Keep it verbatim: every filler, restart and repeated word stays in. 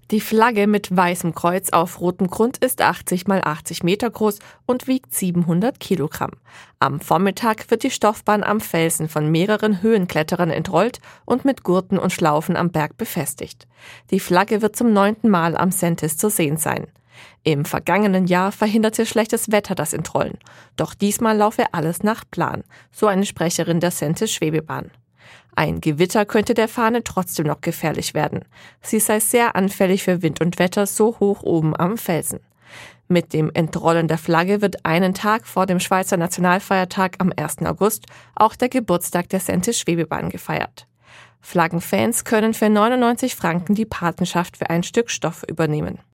Die Flagge mit weißem Kreuz auf rotem Grund ist achtzig mal achtzig Meter groß und wiegt siebenhundert Kilogramm. Am Vormittag wird die Stoffbahn am Felsen von mehreren Höhenkletterern entrollt und mit Gurten und Schlaufen am Berg befestigt. Die Flagge wird zum neunten Mal am Sentis zu sehen sein. Im vergangenen Jahr verhinderte schlechtes Wetter das Entrollen. Doch diesmal laufe alles nach Plan, so eine Sprecherin der Sentis Schwebebahn. Ein Gewitter könnte der Fahne trotzdem noch gefährlich werden. Sie sei sehr anfällig für Wind und Wetter so hoch oben am Felsen. Mit dem Entrollen der Flagge wird einen Tag vor dem Schweizer Nationalfeiertag am ersten August auch der Geburtstag der Sentis Schwebebahn gefeiert. Flaggenfans können für neunundneunzig Franken die Patenschaft für ein Stück Stoff übernehmen.